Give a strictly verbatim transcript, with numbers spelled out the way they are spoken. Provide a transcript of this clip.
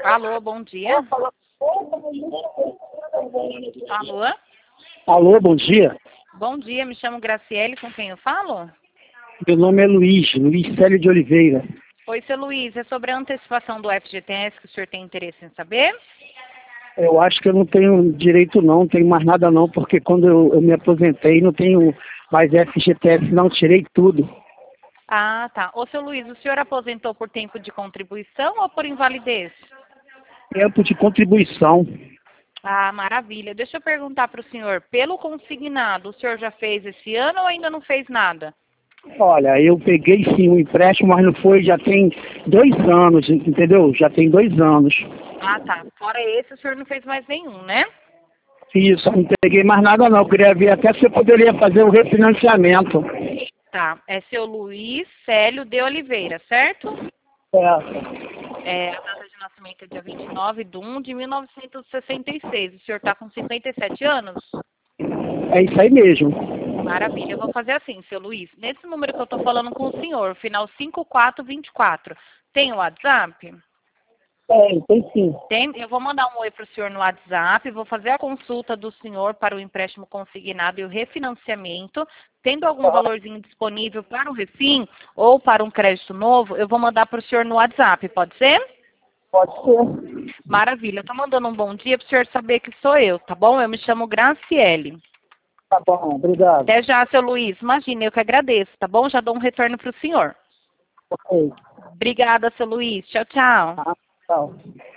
Alô, bom dia. Alô? Alô, bom dia. Bom dia, me chamo Graciele, com quem eu falo? Meu nome é Luiz, Luiz Célio de Oliveira. Oi, seu Luiz, é sobre a antecipação do F G T S que o senhor tem interesse em saber? Eu acho que eu não tenho direito não, não tenho mais nada não, porque quando eu, eu me aposentei não tenho mais F G T S não, tirei tudo. Ah, tá. Ô, seu Luiz, o senhor aposentou por tempo de contribuição ou por invalidez? Tempo de contribuição. Ah, maravilha. Deixa eu perguntar para o senhor, pelo consignado, o senhor já fez esse ano ou ainda não fez nada? Olha, eu peguei sim um empréstimo, mas não foi, já tem dois anos, entendeu? Já tem dois anos. Ah, tá. Fora esse, o senhor não fez mais nenhum, né? Isso, não peguei mais nada não, eu queria ver até se eu poderia fazer o refinanciamento. Tá. É seu Luiz Célio de Oliveira, certo? É, É, a data de nascimento é dia vinte e nove de um de mil novecentos e sessenta e seis. O senhor está com cinquenta e sete anos? é isso aí mesmo. Maravilha. Eu vou fazer assim, seu Luiz. Nesse número que eu estou falando com o senhor, final cinco quatro dois quatro, tem o WhatsApp? É, tem sim. Tem, eu vou mandar um oi para o senhor no WhatsApp, vou fazer a consulta do senhor para o empréstimo consignado e o refinanciamento. Tendo algum valorzinho disponível para o refim ou para um crédito novo, eu vou mandar para o senhor no WhatsApp, pode ser? Pode ser. Maravilha. Estou mandando um bom dia para o senhor saber que sou eu, tá bom? Eu me chamo Graciele. Tá bom, obrigado. Até já, seu Luiz. Imagina, eu que agradeço, tá bom? Já dou um retorno para o senhor. Ok. Obrigada, seu Luiz. Tchau, tchau. Ah, tchau.